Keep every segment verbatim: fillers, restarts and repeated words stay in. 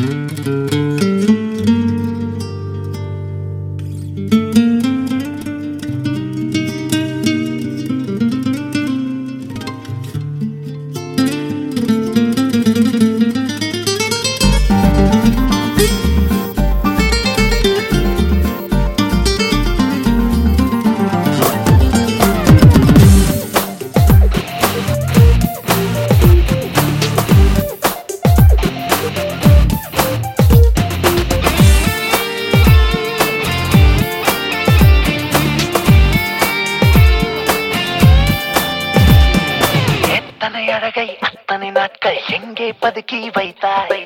அத்தனை அழகை அத்தனை நாட்கள் எங்கே பதுக்கி வைத்தாய்?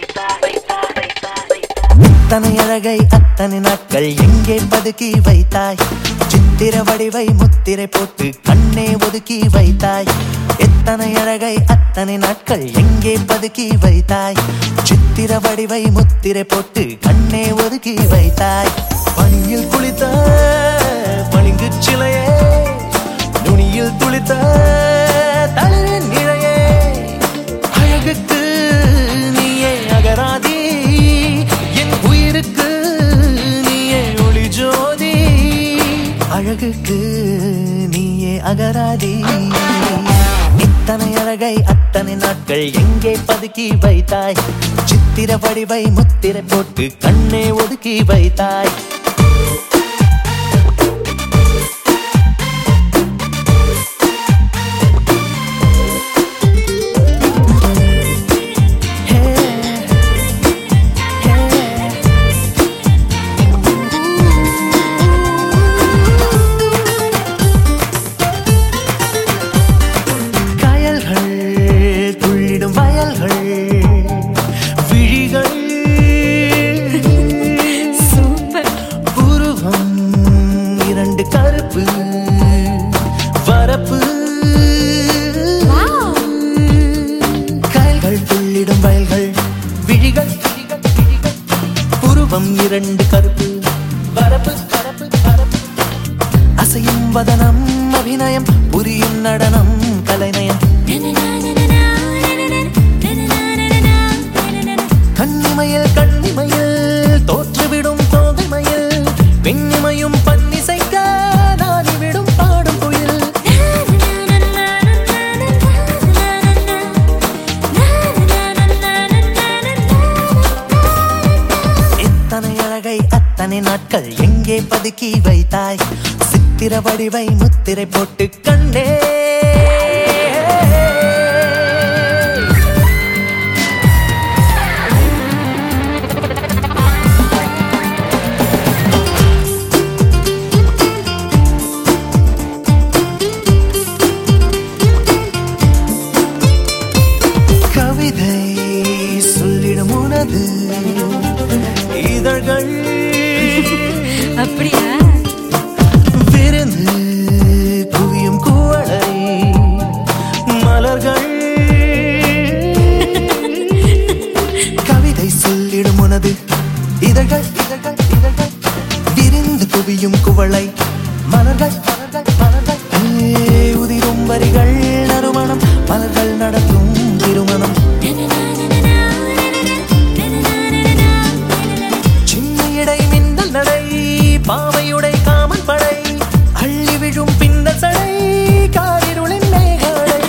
அத்தனை அழகை அத்தனை நாட்கள் எங்கே பதுக்கி வைத்தாய்? சித்திர வடிவை முத்திரை போட்டு கண்ணே ஒதுக்கி வைத்தாய். எத்தனை அழகை அத்தனை நாட்கள் எங்கே பதுக்கி வைத்தாய்? சித்திர வடிவை முத்திரை போட்டு கண்ணே ஒதுக்கி வைத்தாய். பனியில் குளித்த பளிங்கு சிலையே, நுனியில் துளித்த தளிரின் நிலையே, அழகுக்கு நீயே அகராதி, என் உயிருக்கு நீயே ஒளி ஜோதி. அழகுக்கு நீயே அகராதி. இத்தனை அழகை அத்தனை நாட்கள் எங்கே பதுக்கி வைத்தாய்? சித்திர வடிவை முத்திரை போட்டு கண்ணே ஒதுக்கி வைத்தாய். கருப்பு வரப்பு காயல்கள் துள்ளிடும் வயல்கள், விழிகள் புருவம் இரண்டு கருப்பு வரப்பு கருப்பு கருப்பு. அசையும் வதனம் அபிநயம், புரியும் நடனம் கலைநயம். கண்ணிமையில் கண்ணிமையில் தோற்றுவிடும் தோகைமையில், பெண்ணிமையும் பன்னிசைக்க நாடிவிடும் பாடும் குயில். இத்தனை அழகை அத்தனை நாட்கள் எங்கே பதுக்கி வைத்தாய்? சித்திர வடிவை முத்திரை போட்டு கண்ணே. சொல்லிடும் உனது இதழ்கள் அப்படியா? விருந்து குவியும் குவளை மலர்கள். கவிதை சொல்லிடும் உனது இதழ்கள் இதழ்கள் இதழ்கள், விருந்து குவியும் குவளை மலர்கள் மலர்கள் மலர்கள். உதிரும் வரிகள் நறுமணம், மலர்கள் நடத்தும் திருமணம். சின்ன இடை மின்னல் நடை, பாவையுடை காமன் படை, அள்ளி விழும் பின்ன சடை, காரிருளின் மேகடை.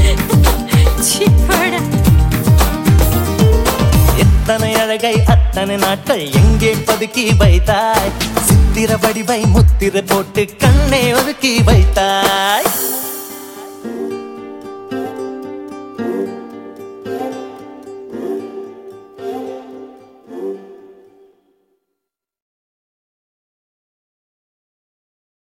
எத்தனை அழகை அத்தனை நாட்கள் எங்கே பதுக்கி வைத்தாய்? சித்திர வடிவை முத்திரை போட்டு கண்ணே ஒதுக்கி வைத்தாய்.